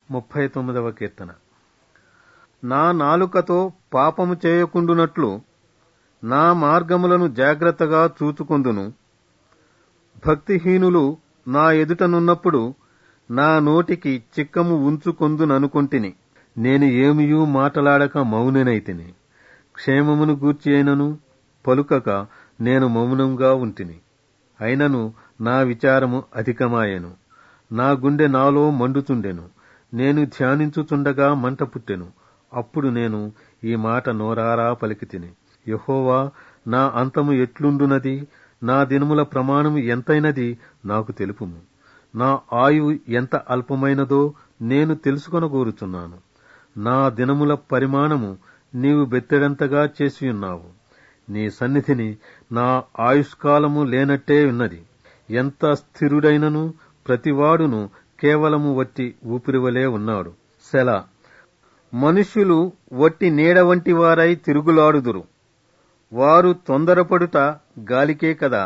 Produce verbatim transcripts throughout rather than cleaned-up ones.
ముప్పై తొమ్మిదవ కీర్తన. నా నాలుకతో పాపము చేయకుండునట్లు నా మార్గములను జాగ్రత్తగా చూచుకొందును. భక్తిహీనులు నా ఎదుటనున్నప్పుడు నా నోటికి చిక్కము ఉంచుకొందుననుకొంటిని. నేను ఏమియూ మాటలాడక మౌననైతిని. క్షేమమును గూర్చి అయినను పలుకక నేను మౌనంగా ఉంటిని. అయినను నా విచారము అధికమాయెను. నా గుండె నాలో మండుచుండెను. నేను ధ్యానించుచుండగా మంట పుట్టెను. అప్పుడు నేను ఈ మాట నోరారా పలికితిని. యెహోవా, నా అంతము ఎట్లుండునది? నా దినముల ప్రమాణము ఎంతైనది నాకు తెలుపుము. నా ఆయువు ఎంత అల్పమైనదో నేను తెలుసుకొనగోరుచున్నాను. నా దినముల పరిమాణము నీవు బెత్తెడంతగా చేసియున్నావు. నీ సన్నిధిని నా ఆయుష్కాలము లేనట్టే ఉన్నది. ఎంత స్థిరుడైనను ప్రతివాడును కేవలము వట్టి ఊపిరివలే ఉన్నాడు. సెలా. మనుష్యులు వట్టి నీడ వంటి వారై తిరుగులాడుదురు. వారు తొందరపడుట గాలికే కదా.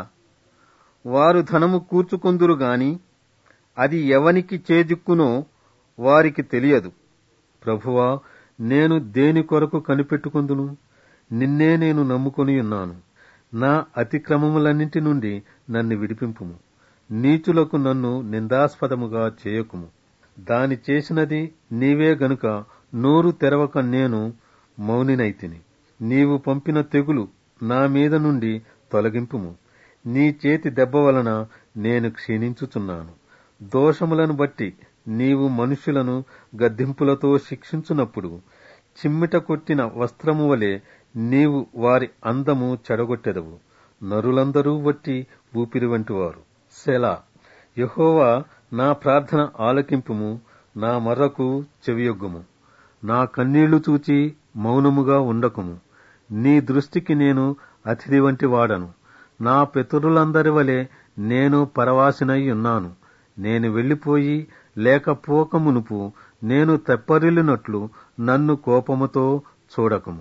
వారు ధనము కూర్చుకొందురు గాని అది ఎవనికి చేజిక్కునో వారికి తెలియదు. ప్రభువా, నేను దేని కొరకు కనిపెట్టుకొందును? నిన్నే నేను నమ్ముకొనియున్నాను. నా అతిక్రమములన్నింటి నుండి నన్ను విడిపింపుము. నీచులకు నన్ను నిందాస్పదముగా చేయకుము. దాని చేసినది నీవే గనుక నోరు తెరవక నేను మౌనినైతిని. నీవు పంపిన తెగులు నా మీద నుండి తొలగింపుము. నీ చేతి దెబ్బ వలన నేను క్షీణించుచున్నాను. దోషములను బట్టి నీవు మనుష్యులను గద్దింపులతో శిక్షించునప్పుడు చిమ్మిట కొట్టిన వస్త్రము వలె నీవు వారి అందము చెడగొట్టెదవు. నరులందరూ వట్టి ఊపిరి వంటివారు. సెలా. యెహోవా, నా ప్రార్థన ఆలకింపుము. నా మర్రకు చెవియొగ్గుము. నా కన్నీళ్లు చూచి మౌనముగా ఉండకుము. నీ దృష్టికి నేను అతిథి వంటి వాడను. నా పితరులందరి వలె నేను పరవాసినై ఉన్నాను. నేను వెళ్లిపోయి లేకపోక మునుపు నేను తెప్పరిల్లినట్లు నన్ను కోపముతో చూడకుము.